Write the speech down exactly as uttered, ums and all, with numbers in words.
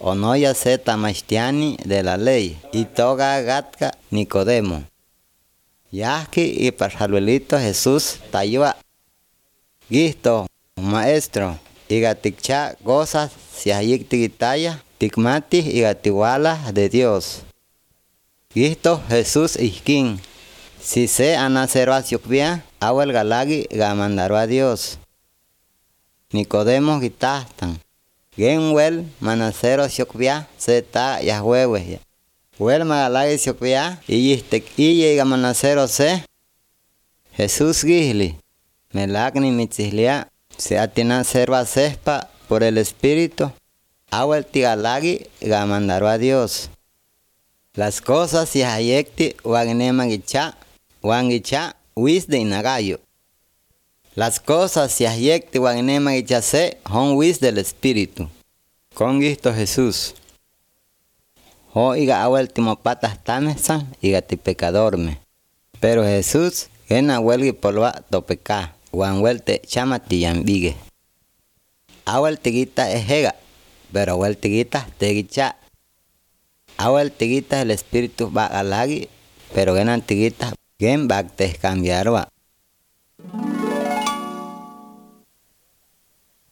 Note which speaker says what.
Speaker 1: onoya se tamashtiani de la ley, y toga gatka Nicodemo. Yahki y parjaluelito Jesús tayua. Gisto, maestro, igatikcha gozas siayik tigitaya, tikmati igatiwala de Dios. Gisto Jesús iskin. Si se anacero asiukvia, awel galagi gamandaro a Dios. Nicodemo gitastan. Gen wel manacero siukvia se ta yahwewe. Wel magalagi siukvia y yistek iye gamanacero se. Jesús gihli. Melagni mitzihlia se atina serva sespa por el Espíritu. Awel tigalagi gamandaro a Dios. Las cosas yahayekti wagnema gicha. Wangicha wis de inagayo. Las cosas yahayekti wagnema gicha se hon wis del Espíritu. Con esto Jesús. Ho iga awel timopatas tamesan iga ti pecadorme. Pero Jesús gena huelgi polva to peca. Wan welte chama ti yambige. Awel tigita ejega. Pero awel tigita tegicha. Awel tigita el Espíritu va alagi. Pero genan tigita gen bak te cambiarwa.